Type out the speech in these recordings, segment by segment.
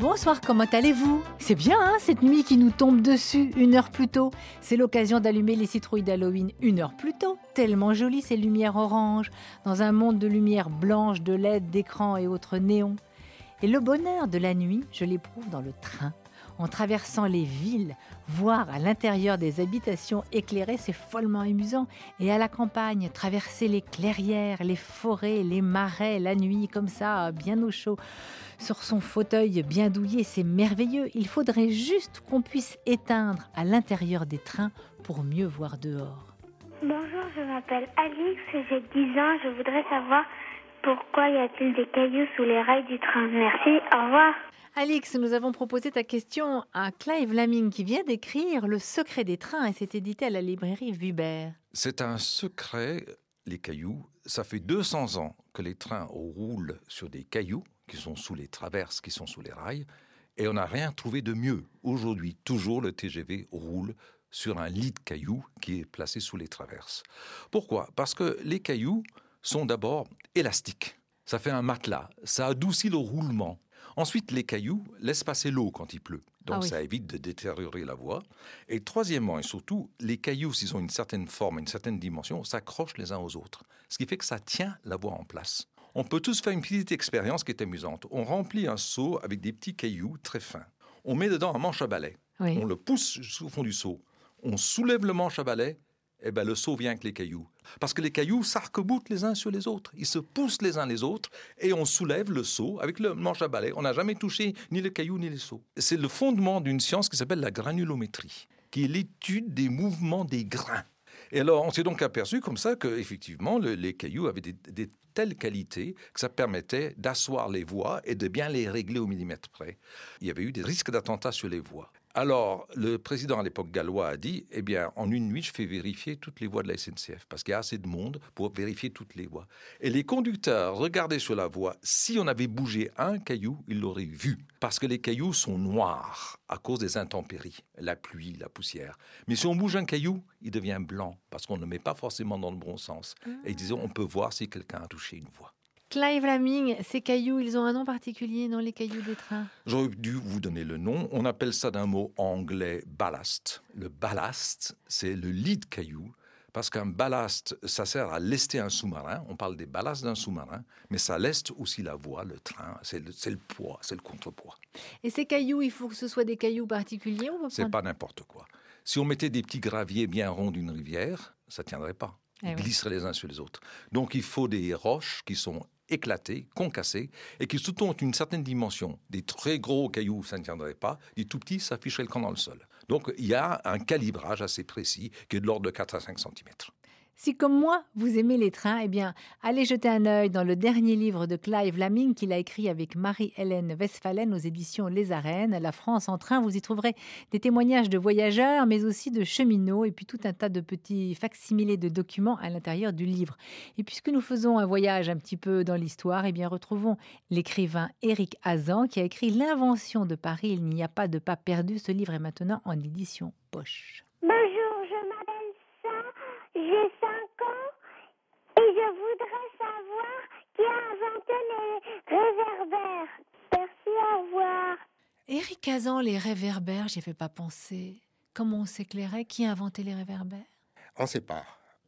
Bonsoir, comment allez-vous? C'est bien, hein, cette nuit qui nous tombe dessus 1 heure plus tôt. C'est l'occasion d'allumer les citrouilles d'Halloween 1 heure plus tôt. Tellement jolies ces lumières oranges, dans un monde de lumière blanche, de LED, d'écran et autres néons. Et le bonheur de la nuit, je l'éprouve dans le train. En traversant les villes, voir à l'intérieur des habitations éclairées, c'est follement amusant. Et à la campagne, traverser les clairières, les forêts, les marais, la nuit, comme ça, bien au chaud, sur son fauteuil bien douillet, c'est merveilleux. Il faudrait juste qu'on puisse éteindre à l'intérieur des trains pour mieux voir dehors. Bonjour, je m'appelle Alix, j'ai 10 ans. Je voudrais savoir pourquoi y a-t-il des cailloux sous les rails du train. Merci, au revoir. Alix, nous avons proposé ta question à Clive Lamming qui vient d'écrire Le secret des trains et c'est édité à la librairie Vuibert. C'est un secret, les cailloux. Ça fait 200 ans que les trains roulent sur des cailloux qui sont sous les traverses, qui sont sous les rails, et on n'a rien trouvé de mieux. Aujourd'hui, toujours le TGV roule sur un lit de cailloux qui est placé sous les traverses. Pourquoi ? Parce que les cailloux sont d'abord élastiques. Ça fait un matelas, ça adoucit le roulement. Ensuite, les cailloux laissent passer l'eau quand il pleut. Donc, ça évite de détériorer la voie. Et troisièmement, et surtout, les cailloux, s'ils ont une certaine forme, une certaine dimension, s'accrochent les uns aux autres. Ce qui fait que ça tient la voie en place. On peut tous faire une petite expérience qui est amusante. On remplit un seau avec des petits cailloux très fins. On met dedans un manche à balai. Oui. On le pousse au fond du seau. On soulève le manche à balai. Eh ben, le seau vient avec les cailloux. Parce que les cailloux s'arc-boutent les uns sur les autres. Ils se poussent les uns les autres et on soulève le seau avec le manche à balai. On n'a jamais touché ni le caillou ni les seaux. C'est le fondement d'une science qui s'appelle la granulométrie, qui est l'étude des mouvements des grains. Et alors, on s'est donc aperçu comme ça qu'effectivement, les cailloux avaient des telles qualités que ça permettait d'asseoir les voies et de bien les régler au millimètre près. Il y avait eu des risques d'attentats sur les voies. Alors, le président à l'époque gallois a dit, eh bien, en une nuit, je fais vérifier toutes les voies de la SNCF, parce qu'il y a assez de monde pour vérifier toutes les voies. Et les conducteurs regardaient sur la voie, si on avait bougé un caillou, ils l'auraient vu. Parce que les cailloux sont noirs à cause des intempéries, la pluie, la poussière. Mais si on bouge un caillou, il devient blanc, parce qu'on ne le met pas forcément dans le bon sens. Et ils disaient, on peut voir si quelqu'un a touché une voie. Clive Lamming, ces cailloux, ils ont un nom particulier, non, les cailloux des trains? J'aurais dû vous donner le nom. On appelle ça d'un mot anglais ballast. Le ballast, c'est le lit de cailloux. Parce qu'un ballast, ça sert à lester un sous-marin. On parle des ballasts d'un sous-marin, mais ça leste aussi la voie, le train. C'est le poids, c'est le contrepoids. Et ces cailloux, il faut que ce soit des cailloux particuliers ou c'est pas n'importe quoi. Si on mettait des petits graviers bien ronds d'une rivière, ça tiendrait pas. Ils glisseraient les uns sur les autres. Donc il faut des roches qui sont éclatés, concassés, et qui surtout ont une certaine dimension. Des très gros cailloux, ça ne tiendrait pas. Des tout petits, ça ficherait le camp dans le sol. Donc, il y a un calibrage assez précis qui est de l'ordre de 4 à 5 cm. Si, comme moi, vous aimez les trains, eh bien, allez jeter un œil dans le dernier livre de Clive Lamming qu'il a écrit avec Marie-Hélène Westphalen aux éditions Les Arènes, La France en train. Vous y trouverez des témoignages de voyageurs, mais aussi de cheminots, et puis tout un tas de petits facsimilés de documents à l'intérieur du livre. Et puisque nous faisons un voyage un petit peu dans l'histoire, eh bien, retrouvons l'écrivain Éric Hazan qui a écrit L'invention de Paris. Il n'y a pas de pas perdu. Ce livre est maintenant en édition poche. Bonjour, je m'appelle Sarah, j'ai 5 ans et je voudrais savoir qui a inventé les réverbères. Merci, au revoir. Éric Hazan, les réverbères, j'y avais pas pensé. Comment on s'éclairait? Qui a inventé les réverbères? On ne sait pas.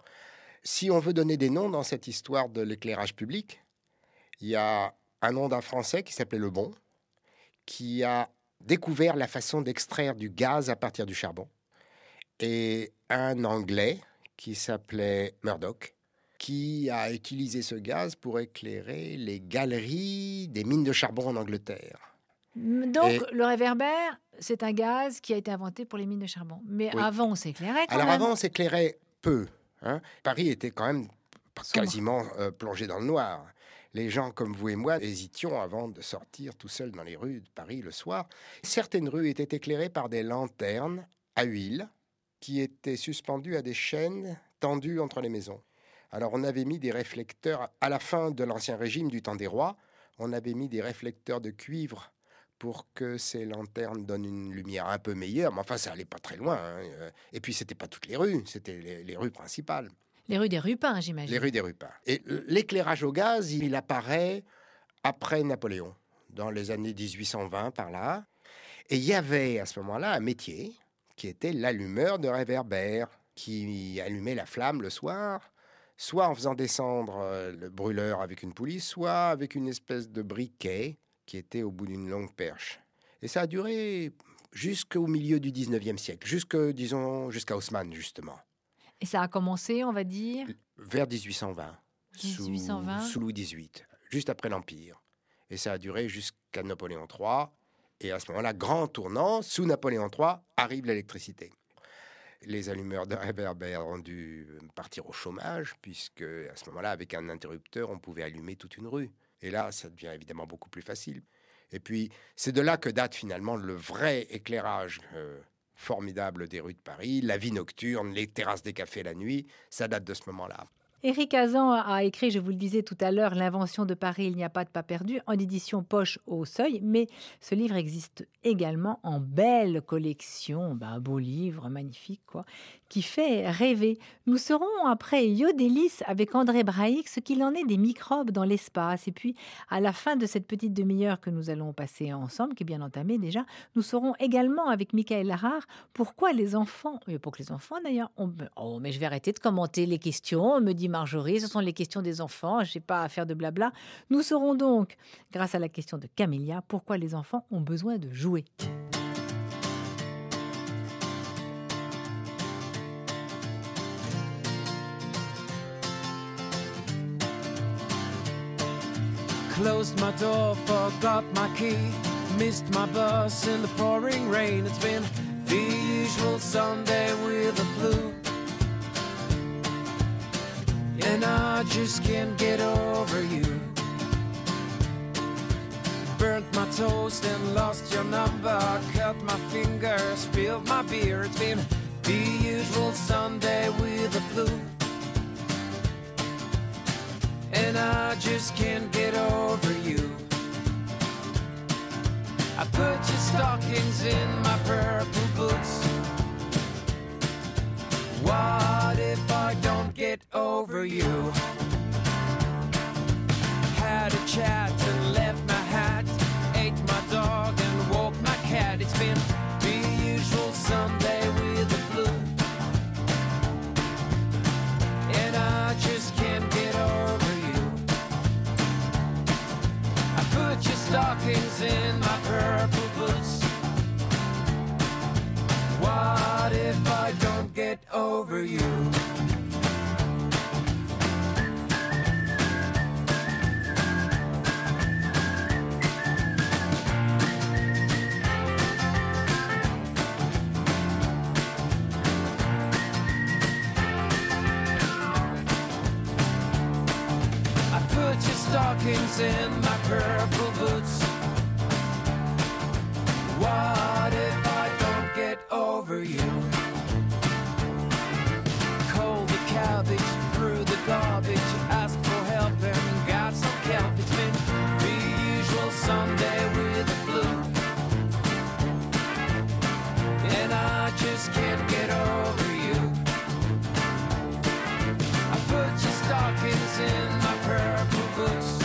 Si on veut donner des noms dans cette histoire de l'éclairage public, il y a un nom d'un Français qui s'appelait Lebon, qui a découvert la façon d'extraire du gaz à partir du charbon, et un Anglais qui s'appelait Murdoch, qui a utilisé ce gaz pour éclairer les galeries des mines de charbon en Angleterre. Donc, le réverbère, c'est un gaz qui a été inventé pour les mines de charbon. Mais avant, on s'éclairait quand même. Alors avant, on s'éclairait peu. Paris était quand même quasiment plongé dans le noir. Les gens comme vous et moi hésitions avant de sortir tout seuls dans les rues de Paris le soir. Certaines rues étaient éclairées par des lanternes à huile qui étaient suspendues à des chaînes tendues entre les maisons. Alors on avait mis des réflecteurs, à la fin de l'Ancien Régime du temps des rois, on avait mis des réflecteurs de cuivre pour que ces lanternes donnent une lumière un peu meilleure. Mais enfin, ça allait pas très loin. Et puis, c'était pas toutes les rues, c'était les rues principales. Les rues des Rupins, j'imagine. Les rues des Rupins. Et l'éclairage au gaz, il apparaît après Napoléon. dans les années 1820 par là. Et il y avait à ce moment-là un métier qui était l'allumeur de réverbère, qui allumait la flamme le soir, soit en faisant descendre le brûleur avec une poulie, soit avec une espèce de briquet qui était au bout d'une longue perche. Et ça a duré jusqu'au milieu du 19e siècle, jusqu'à Haussmann, justement. Et ça a commencé, on va dire, Vers 1820, 1820. sous Louis XVIII, juste après l'Empire. Et ça a duré jusqu'à Napoléon III. Et à ce moment-là, grand tournant, sous Napoléon III, arrive l'électricité. Les allumeurs de réverbères ont dû partir au chômage, puisque à ce moment-là, avec un interrupteur, on pouvait allumer toute une rue. Et là, ça devient évidemment beaucoup plus facile. Et puis, c'est de là que date finalement le vrai éclairage formidable des rues de Paris, la vie nocturne, les terrasses des cafés la nuit, ça date de ce moment-là. Éric Hazan a écrit, je vous le disais tout à l'heure, L'invention de Paris, il n'y a pas de pas perdu, en édition poche au Seuil, mais ce livre existe également en belle collection, un beau livre, magnifique, quoi, qui fait rêver. Nous saurons après Yodelis avec André Braic ce qu'il en est des microbes dans l'espace. Et puis, à la fin de cette petite demi-heure que nous allons passer ensemble, qui est bien entamée déjà, nous saurons également avec Michael Harard pourquoi les enfants, et pour que les enfants d'ailleurs, oh, mais je vais arrêter de commenter les questions, me dit Marjorie, ce sont les questions des enfants, je n'ai pas à faire de blabla. Nous saurons donc, grâce à la question de Camélia, pourquoi les enfants ont besoin de jouer. Closed my door, forgot my key, missed my bus in the pouring rain. It's been the usual Sunday with the flu, and I just can't get over you. Burnt my toast and lost your number, cut my finger, spilled my beer. It's been the usual Sunday with the flu, and I just can't get over you. I put your stockings in my purple boots. What if I don't get over you? Had a chat and left my hat, ate my dog and walked my cat. It's been the usual Sunday with the flu, and I just can't get over you. I put your stockings in my purple boots. What if I don't get over you? I put your stockings in my purple boots. What if I don't get over you? Cold the cabbage, threw the garbage, asked for help and got some kelp. It's been the usual Sunday with the flu, and I just can't get over you. I put your stockings in my purple boots.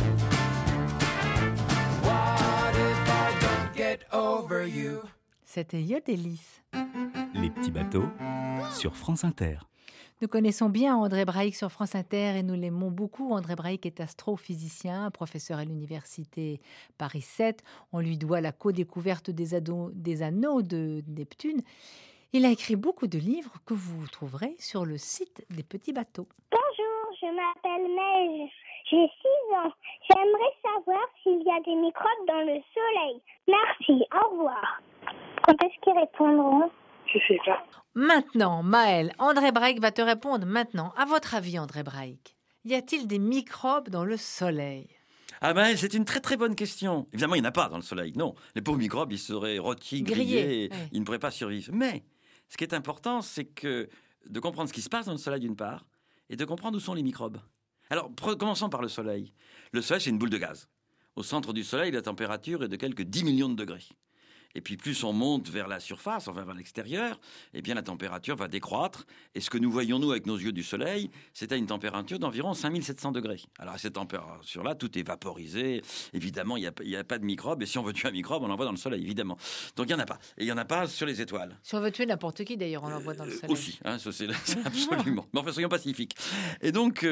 What if I don't get over you? C'était Yodelis. Les petits bateaux sur France Inter. Nous connaissons bien André Braic sur France Inter et nous l'aimons beaucoup. André Braic est astrophysicien, professeur à l'université Paris 7. On lui doit la co-découverte des anneaux de Neptune. Il a écrit beaucoup de livres que vous trouverez sur le site des petits bateaux. Bonjour, je m'appelle Neige. J'ai 6 ans. J'aimerais savoir s'il y a des microbes dans le soleil. Merci, au revoir. Quand est-ce qu'ils répondront? Je sais pas. Maintenant, Maëlle, André Braic va te répondre maintenant. À votre avis, André Braic, y a-t-il des microbes dans le soleil? Ah ben, c'est une très très bonne question. Évidemment, il n'y en a pas dans le soleil, non. Les pauvres microbes, ils seraient rôtis, grillés, ouais. Ils ne pourraient pas survivre. Mais, ce qui est important, c'est de comprendre ce qui se passe dans le soleil d'une part, et de comprendre où sont les microbes. Alors, commençons par le soleil. Le soleil, c'est une boule de gaz. Au centre du soleil, la température est de quelques 10 millions de degrés. Et puis plus on monte vers la surface, enfin vers l'extérieur, eh bien la température va décroître. Et ce que nous voyons, nous, avec nos yeux du soleil, c'est à une température d'environ 5700 degrés. Alors à cette température-là, tout est vaporisé. Évidemment, il n'y a pas de microbes. Et si on veut tuer un microbe, on l'envoie dans le soleil, évidemment. Donc il n'y en a pas. Et il n'y en a pas sur les étoiles. Si on veut tuer n'importe qui, d'ailleurs, on l'envoie dans le soleil. Aussi, hein, ça, c'est absolument. Mais enfin, soyons pacifiques. Et donc,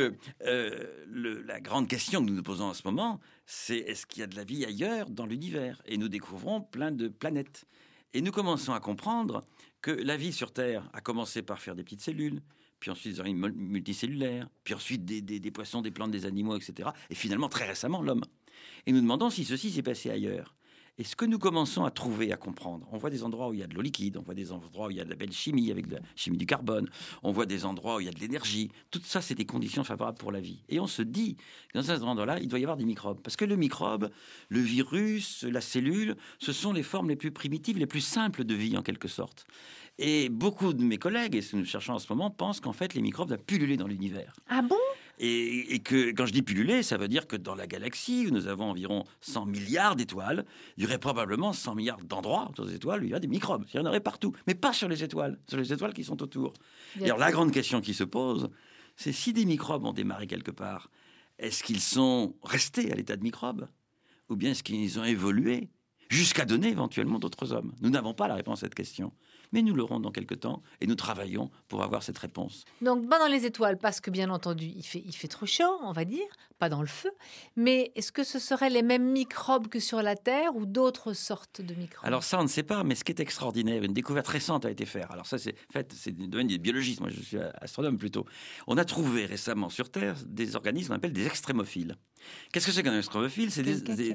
la grande question que nous nous posons en ce moment, c'est est-ce qu'il y a de la vie ailleurs dans l'univers? Et nous découvrons plein de planètes. Et nous commençons à comprendre que la vie sur Terre a commencé par faire des petites cellules, puis ensuite des organismes multicellulaires, puis ensuite des poissons, des plantes, des animaux, etc. Et finalement, très récemment, l'homme. Et nous demandons si ceci s'est passé ailleurs. Et ce que nous commençons à trouver, à comprendre, on voit des endroits où il y a de l'eau liquide, on voit des endroits où il y a de la belle chimie, avec de la chimie du carbone, on voit des endroits où il y a de l'énergie. Tout ça, c'est des conditions favorables pour la vie. Et on se dit que dans ces endroits-là, il doit y avoir des microbes. Parce que le microbe, le virus, la cellule, ce sont les formes les plus primitives, les plus simples de vie, en quelque sorte. Et beaucoup de mes collègues, et ce que nous cherchons en ce moment, pensent qu'en fait, les microbes doivent pulluler dans l'univers. Ah bon? Et que quand je dis pulluler, ça veut dire que dans la galaxie, où nous avons environ 100 milliards d'étoiles, il y aurait probablement 100 milliards d'endroits autour des étoiles où il y a des microbes. Il y en aurait partout, mais pas sur les étoiles qui sont autour. Et alors la grande question qui se pose, c'est si des microbes ont démarré quelque part, est-ce qu'ils sont restés à l'état de microbes? Ou bien est-ce qu'ils ont évolué jusqu'à donner éventuellement d'autres hommes? Nous n'avons pas la réponse à cette question. Mais nous l'aurons dans quelques temps et nous travaillons pour avoir cette réponse. Donc, pas dans les étoiles, parce que bien entendu, il fait trop chaud, on va dire, pas dans le feu. Mais est-ce que ce seraient les mêmes microbes que sur la Terre ou d'autres sortes de microbes? Alors ça, on ne sait pas, mais ce qui est extraordinaire, une découverte récente a été faite. Alors ça, c'est le domaine du biologiste, moi je suis astronome plutôt. On a trouvé récemment sur Terre des organismes qu'on appelle des extrémophiles. Qu'est-ce que c'est qu'un extrémophile? C'est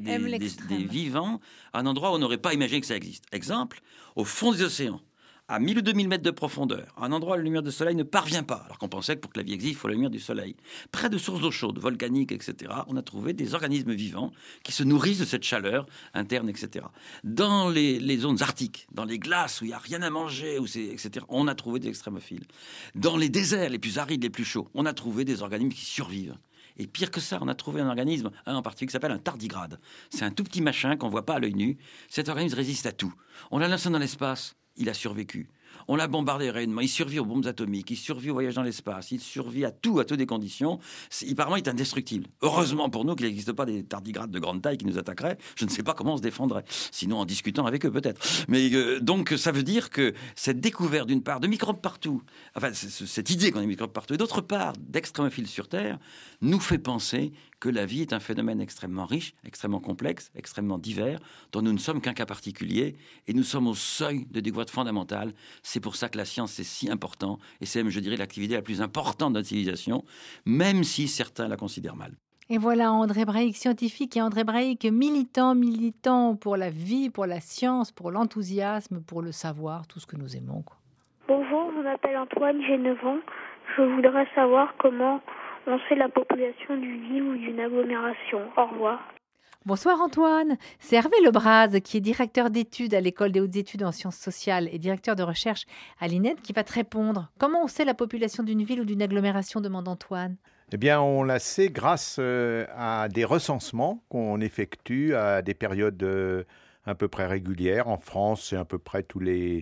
des vivants à un endroit où on n'aurait pas imaginé que ça existe. Exemple, au fond des océans, à 1000 ou 2000 mètres de profondeur, un endroit où la lumière du soleil ne parvient pas, alors qu'on pensait que pour que la vie existe, il faut la lumière du soleil. Près de sources d'eau chaude, volcaniques, etc., on a trouvé des organismes vivants qui se nourrissent de cette chaleur interne, etc. Dans les zones arctiques, dans les glaces où il n'y a rien à manger, etc., on a trouvé des extrémophiles. Dans les déserts les plus arides, les plus chauds, on a trouvé des organismes qui survivent. Et pire que ça, on a trouvé un organisme, en particulier, qui s'appelle un tardigrade. C'est un tout petit machin qu'on ne voit pas à l'œil nu. Cet organisme résiste à tout. On l'a lancé dans l'espace. Il a survécu. On l'a bombardé rayonnement. Il survit aux bombes atomiques. Il survit au voyage dans l'espace. Il survit à toutes des conditions. Apparemment, il est indestructible. Heureusement pour nous qu'il n'existe pas des tardigrades de grande taille qui nous attaqueraient. Je ne sais pas comment on se défendrait. Sinon, en discutant avec eux, peut-être. Mais donc, ça veut dire que cette découverte, d'une part, de microbes partout, enfin, cette idée qu'on a des microbes partout, et d'autre part, d'extrémophiles sur Terre, nous fait penser que la vie est un phénomène extrêmement riche, extrêmement complexe, extrêmement divers, dont nous ne sommes qu'un cas particulier, et nous sommes au seuil de découverte fondamentale. C'est pour ça que la science est si important, et c'est même, je dirais, l'activité la plus importante de notre civilisation, même si certains la considèrent mal. Et voilà André Braic, scientifique, et André Braic, militant pour la vie, pour la science, pour l'enthousiasme, pour le savoir, tout ce que nous aimons, quoi. Bonjour, je m'appelle Antoine, j'ai 9 ans. Je voudrais savoir comment on sait la population d'une ville ou d'une agglomération. Au revoir. Bonsoir Antoine, c'est Hervé Lebras qui est directeur d'études à l'École des hautes études en sciences sociales et directeur de recherche à l'INED qui va te répondre. Comment on sait la population d'une ville ou d'une agglomération, demande Antoine. Eh bien, on la sait grâce à des recensements qu'on effectue à des périodes à peu près régulières. En France, c'est à peu près tous les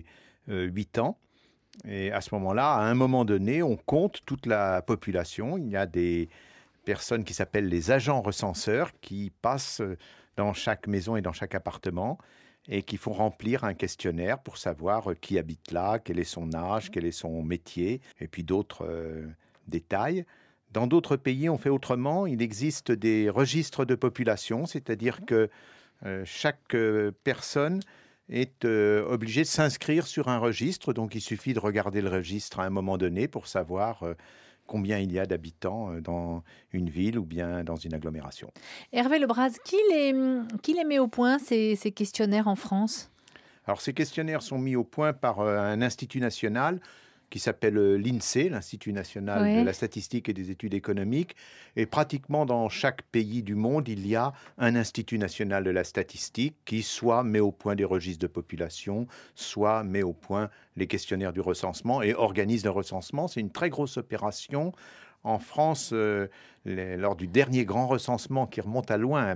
8 ans. Et à ce moment-là, à un moment donné, on compte toute la population. Il y a des personnes qui s'appellent les agents recenseurs qui passent dans chaque maison et dans chaque appartement et qui font remplir un questionnaire pour savoir qui habite là, quel est son âge, quel est son métier, et puis d'autres détails. Dans d'autres pays, on fait autrement. Il existe des registres de population, c'est-à-dire que chaque personne est obligé de s'inscrire sur un registre. Donc, il suffit de regarder le registre à un moment donné pour savoir combien il y a d'habitants dans une ville ou bien dans une agglomération. Hervé Lebras, qui les met au point, ces questionnaires en France ? Alors, ces questionnaires sont mis au point par un institut national qui s'appelle l'INSEE, l'Institut national de la statistique et des études économiques. Et pratiquement dans chaque pays du monde, il y a un Institut national de la statistique qui soit met au point des registres de population, soit met au point les questionnaires du recensement et organise le recensement. C'est une très grosse opération. En France, lors du dernier grand recensement qui remonte à loin, à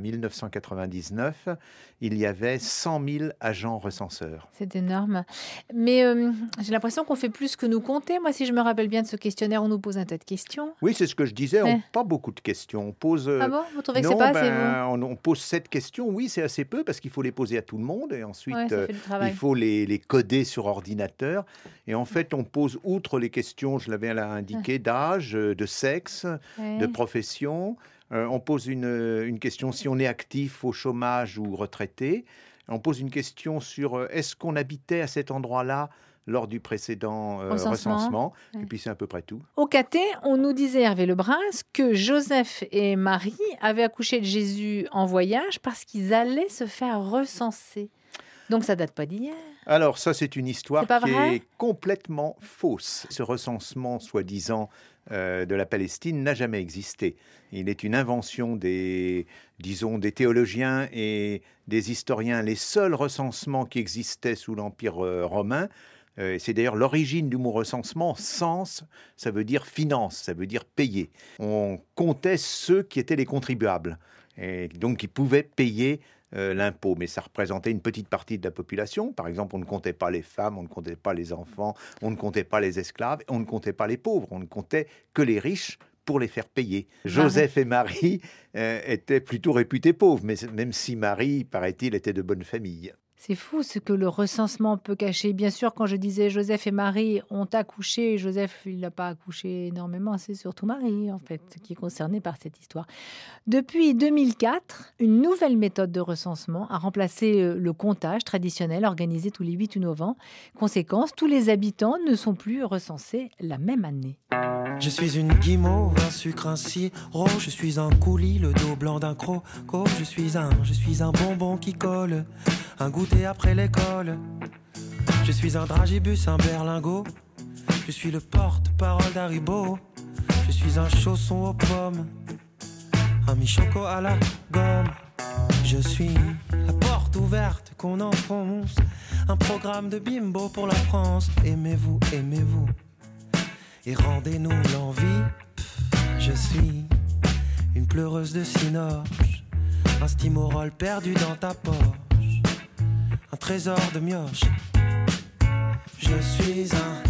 1999, il y avait 100 000 agents recenseurs. C'est énorme. Mais j'ai l'impression qu'on fait plus que nous compter. Moi, si je me rappelle bien de ce questionnaire, on nous pose un tas de questions. Oui, c'est ce que je disais, pas beaucoup de questions. On pose, ah bon? Vous trouvez que c'est pas assez, vous? On pose 7 questions, oui, c'est assez peu, parce qu'il faut les poser à tout le monde, et ensuite, il faut les coder sur ordinateur. Et en fait, on pose, outre les questions, je l'avais indiqué, d'âge, de sexe, de profession. On pose une question si on est actif, au chômage ou retraité. On pose une question sur est-ce qu'on habitait à cet endroit-là lors du précédent recensement. Et puis c'est à peu près tout. Au caté, on nous disait, Hervé Lebras, que Joseph et Marie avaient accouché de Jésus en voyage parce qu'ils allaient se faire recenser. Donc ça date pas d'hier. Alors ça, c'est une histoire qui est complètement fausse. Ce recensement, soi-disant, de la Palestine n'a jamais existé. Il est une invention des théologiens et des historiens. Les seuls recensements qui existaient sous l'Empire romain, c'est d'ailleurs l'origine du mot recensement. Sens, ça veut dire finance, ça veut dire payer. On comptait ceux qui étaient les contribuables, et donc qui pouvaient payer l'impôt, mais ça représentait une petite partie de la population. Par exemple, on ne comptait pas les femmes, on ne comptait pas les enfants, on ne comptait pas les esclaves, on ne comptait pas les pauvres, on ne comptait que les riches pour les faire payer. Joseph et Marie étaient plutôt réputés pauvres, mais même si Marie, paraît-il, était de bonne famille. C'est fou ce que le recensement peut cacher. Bien sûr, quand je disais Joseph et Marie ont accouché, Joseph, il n'a pas accouché énormément, c'est surtout Marie, en fait, qui est concernée par cette histoire. Depuis 2004, une nouvelle méthode de recensement a remplacé le comptage traditionnel organisé tous les 8 ou 9 ans. Conséquence, tous les habitants ne sont plus recensés la même année. Je suis une guimauve, un sucre, un sirop. Je suis un coulis, le dos blanc d'un croco. Je suis un bonbon qui colle, un goûter après l'école. Je suis un dragibus, un berlingot. Je suis le porte-parole d'Haribo. Je suis un chausson aux pommes, un mi-choco à la gomme. Je suis la porte ouverte qu'on enfonce, un programme de bimbo pour la France. Aimez-vous, aimez-vous, et rendez-nous l'envie. Je suis une pleureuse de cinoche, un stimorol perdu dans ta poche, un trésor de mioche. Je suis un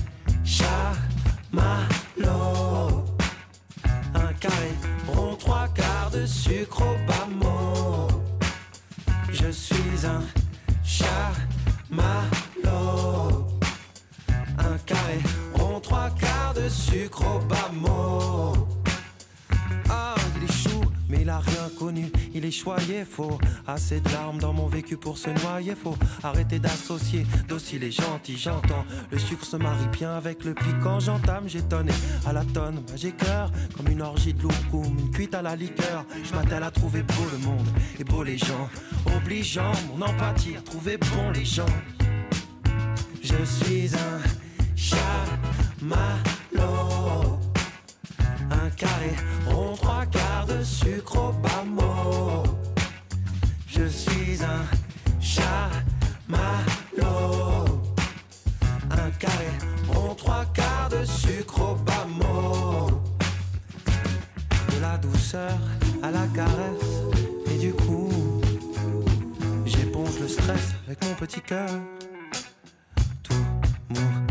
chamallow, un carré rond, 3/4 de sucre au bas mot. Je suis un chamallow, un carré rond, 3/4 de sucre au bas mot. Ah, il est chou, mais il a rien connu, il est choyé, faux. Assez de larmes dans mon vécu pour se noyer, faut arrêter d'associer docile et gentil, j'entends. Le sucre se marie bien avec le piquant, j'entame, j'étonne à la tonne. Bah, j'ai cœur comme une orgie de loukoum, une cuite à la liqueur. Je m'attelle à trouver beau le monde et beau les gens, obligeant mon empathie à trouver bon les gens. Je suis un chamallow, un carré rond, 3/4 de sucre au bas mot. Je suis un chamallow, un carré rond, 3/4 de sucre au bas mot. De la douceur à la caresse, et du coup j'éponge le stress avec mon petit cœur. Tout mon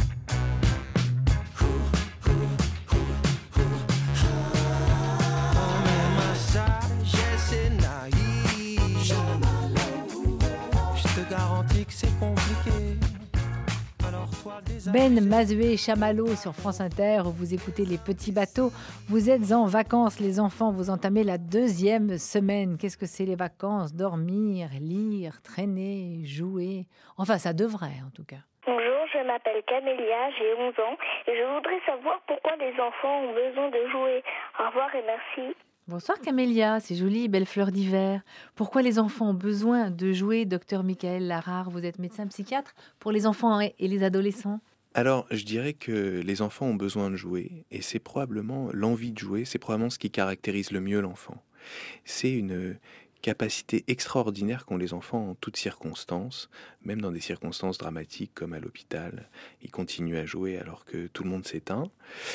Ben Mazué Chamallow sur France Inter, vous écoutez Les Petits Bateaux. Vous êtes en vacances, les enfants, vous entamez la 2e semaine. Qu'est-ce que c'est les vacances? Dormir, lire, traîner, jouer. Enfin, ça devrait en tout cas. Bonjour, je m'appelle Camélia, j'ai 11 ans et je voudrais savoir pourquoi les enfants ont besoin de jouer. Au revoir et merci. Bonsoir Camélia, c'est joli, belle fleur d'hiver. Pourquoi les enfants ont besoin de jouer, docteur Michael Larare? Vous êtes médecin psychiatre pour les enfants et les adolescents? Alors, je dirais que les enfants ont besoin de jouer, et c'est probablement l'envie de jouer, c'est probablement ce qui caractérise le mieux l'enfant. C'est une capacité extraordinaire qu'ont les enfants en toutes circonstances, même dans des circonstances dramatiques comme à l'hôpital. Ils continuent à jouer alors que tout le monde s'éteint.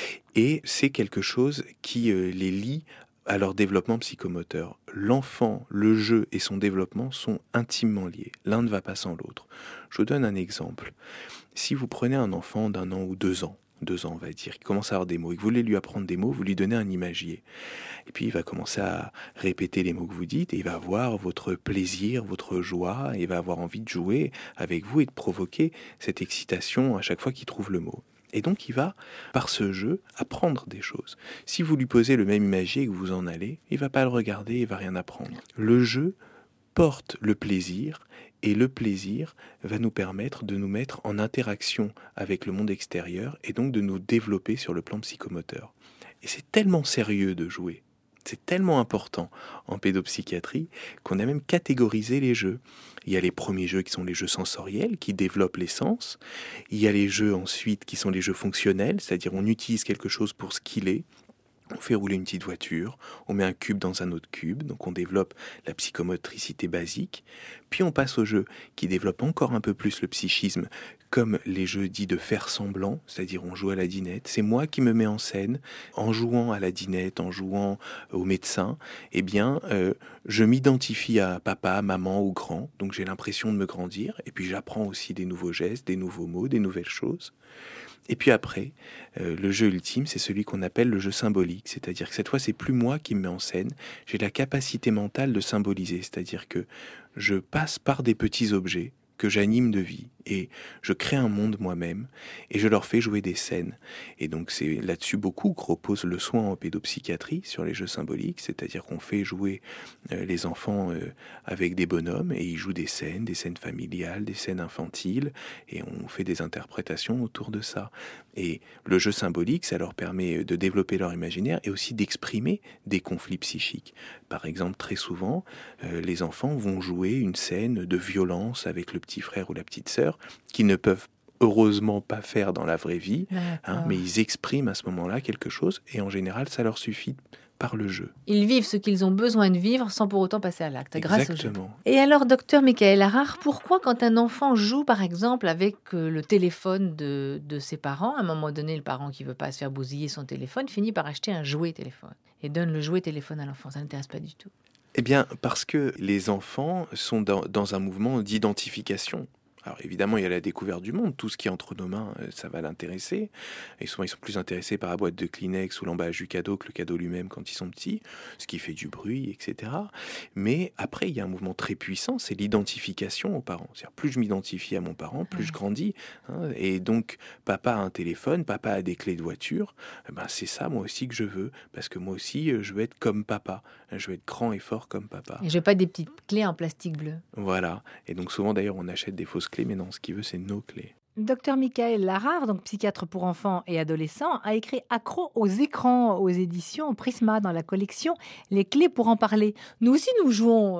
Et c'est quelque chose qui les lie à leur développement psychomoteur. L'enfant, le jeu et son développement sont intimement liés. L'un ne va pas sans l'autre. Je vous donne un exemple. Si vous prenez un enfant d'1 an ou 2 ans, 2 ans on va dire, qui commence à avoir des mots, et que vous voulez lui apprendre des mots, vous lui donnez un imagier. Et puis il va commencer à répéter les mots que vous dites, et il va avoir votre plaisir, votre joie, et il va avoir envie de jouer avec vous et de provoquer cette excitation à chaque fois qu'il trouve le mot. Et donc il va, par ce jeu, apprendre des choses. Si vous lui posez le même imagier et que vous en allez, il ne va pas le regarder, il ne va rien apprendre. Le jeu porte le plaisir, et le plaisir va nous permettre de nous mettre en interaction avec le monde extérieur, et donc de nous développer sur le plan psychomoteur. Et c'est tellement sérieux de jouer, c'est tellement important en pédopsychiatrie qu'on a même catégorisé les jeux. Il y a les premiers jeux qui sont les jeux sensoriels, qui développent les sens. Il y a les jeux ensuite qui sont les jeux fonctionnels, c'est-à-dire on utilise quelque chose pour ce qu'il est. On fait rouler une petite voiture, on met un cube dans un autre cube, donc on développe la psychomotricité basique. Puis on passe aux jeux qui développent encore un peu plus le psychisme, comme les jeux dits de faire semblant, c'est-à-dire on joue à la dinette. C'est moi qui me mets en scène, en jouant à la dinette, en jouant au médecin. Eh bien, je m'identifie à papa, maman ou grand, donc j'ai l'impression de me grandir. Et puis j'apprends aussi des nouveaux gestes, des nouveaux mots, des nouvelles choses. Et puis après, le jeu ultime, c'est celui qu'on appelle le jeu symbolique. C'est-à-dire que cette fois, c'est plus moi qui me mets en scène. J'ai la capacité mentale de symboliser. C'est-à-dire que je passe par des petits objets que j'anime de vie et je crée un monde moi-même et je leur fais jouer des scènes. Et donc c'est là-dessus beaucoup que repose le soin en pédopsychiatrie sur les jeux symboliques, c'est-à-dire qu'on fait jouer les enfants avec des bonhommes et ils jouent des scènes familiales, des scènes infantiles et on fait des interprétations autour de ça. Et le jeu symbolique, ça leur permet de développer leur imaginaire et aussi d'exprimer des conflits psychiques. Par exemple, très souvent, les enfants vont jouer une scène de violence avec le petit frère ou la petite sœur qu'ils ne peuvent heureusement pas faire dans la vraie vie, mais ils expriment à ce moment-là quelque chose et en général, ça leur suffit par le jeu. Ils vivent ce qu'ils ont besoin de vivre sans pour autant passer à l'acte, grâce au jeu. Exactement. Et alors, docteur Michael Harard, pourquoi quand un enfant joue, par exemple, avec le téléphone de ses parents, à un moment donné, le parent qui ne veut pas se faire bousiller son téléphone finit par acheter un jouet téléphone et donne le jouet téléphone à l'enfant? Ça n'intéresse pas du tout. Eh bien, parce que les enfants sont dans un mouvement d'identification. Alors évidemment, il y a la découverte du monde. Tout ce qui est entre nos mains, ça va l'intéresser. Et souvent, ils sont plus intéressés par la boîte de Kleenex ou l'emballage du cadeau que le cadeau lui-même quand ils sont petits, ce qui fait du bruit, etc. Mais après, il y a un mouvement très puissant, c'est l'identification aux parents. C'est-à-dire, plus je m'identifie à mon parent, plus je grandis. Et donc, papa a un téléphone, papa a des clés de voiture. C'est ça, moi aussi, que je veux. Parce que moi aussi, je veux être comme papa. Je veux être grand et fort comme papa. Et je veux pas des petites clés en plastique bleu. Voilà. Et donc, souvent, d'ailleurs, on achète des fausses clés, mais non, ce qu'il veut, c'est nos clés. Docteur Michael Harard, donc psychiatre pour enfants et adolescents, a écrit Accro aux écrans aux éditions Prisma dans la collection Les clés pour en parler. Nous aussi, nous jouons,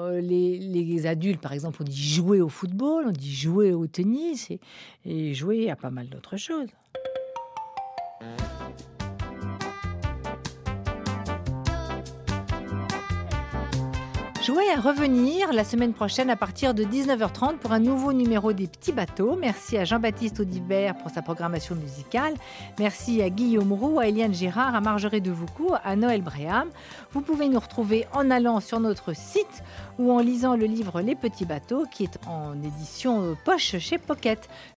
les adultes, par exemple, on dit jouer au football, on dit jouer au tennis et jouer à pas mal d'autres choses. Jouer à revenir la semaine prochaine à partir de 19h30 pour un nouveau numéro des Petits Bateaux. Merci à Jean-Baptiste Audibert pour sa programmation musicale. Merci à Guillaume Roux, à Eliane Girard, à Marjorie Devoucoux, à Noël Bréham. Vous pouvez nous retrouver en allant sur notre site ou en lisant le livre Les Petits Bateaux qui est en édition poche chez Pocket.